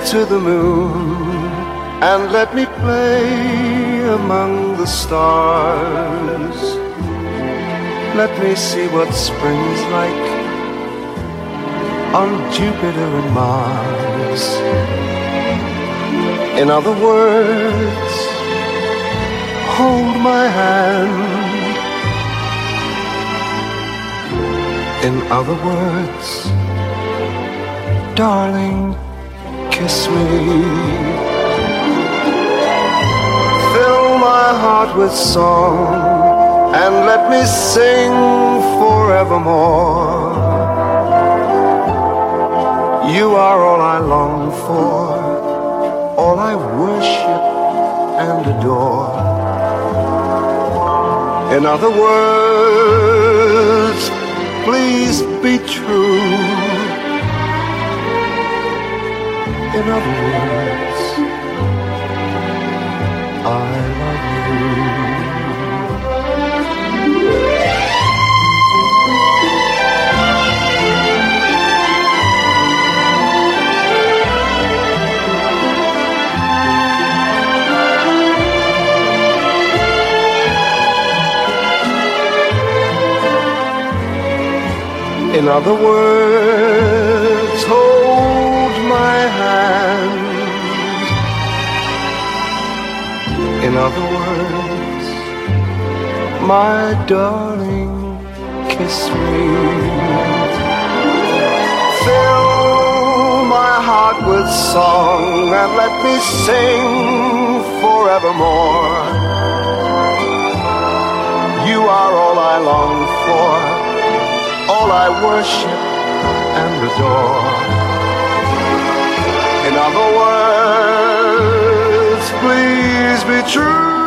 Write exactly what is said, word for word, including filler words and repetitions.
to the moon and let me play among the stars. Let me see what spring's like on Jupiter and Mars. In other words, hold my hand. In other words, darling, kiss me. Fill my heart with song and let me sing forevermore. You are all I long for, all I worship and adore. In other words, please be true. In other words, I love you. In other words, hold my hand. In other words, my darling, kiss me. Fill my heart with song and let me sing forevermore. You are all I long for, all I worship and adore. In other words, please be true.